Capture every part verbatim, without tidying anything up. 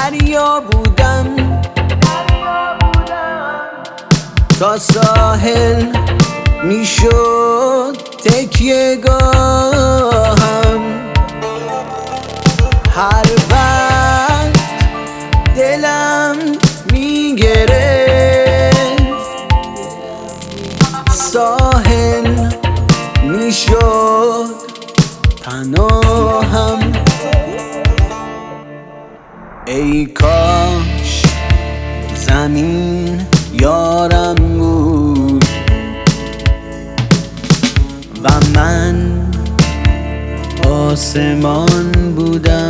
دریا بودم تا ساحل میشد تکیه گاهم. هر وقت دلم میگرفت ساحل میشد پناهم. ای کاش زمین یارم بود و من آسمان بودم.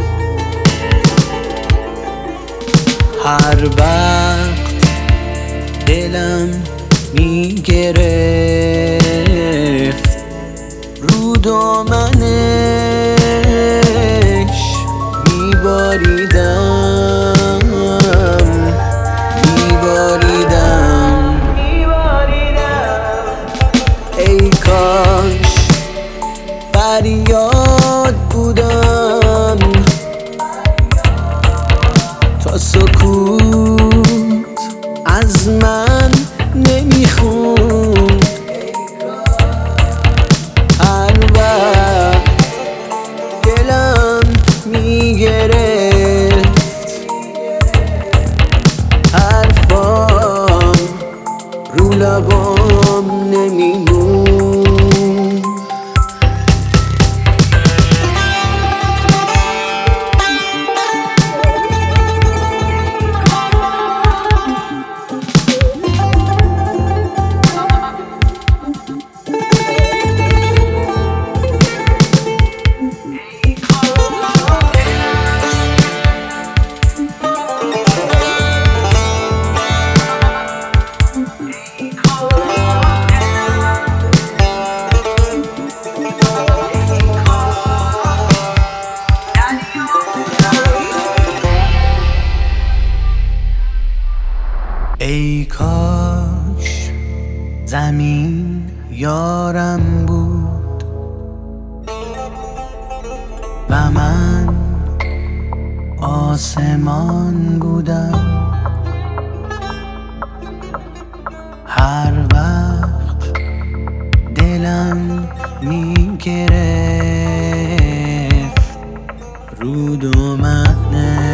هر وقت دلم میگرفت رو دامنش میباریدم میباریدم. ای کاش فریاد بودم تا سکوت از من نمیخوند. هر وقت دلم میگرفت حرفام رو لبام نمیموند. ای کاش زمین یارم بود و من آسمان بودم. هر وقت دلم میگرفت رو دامنش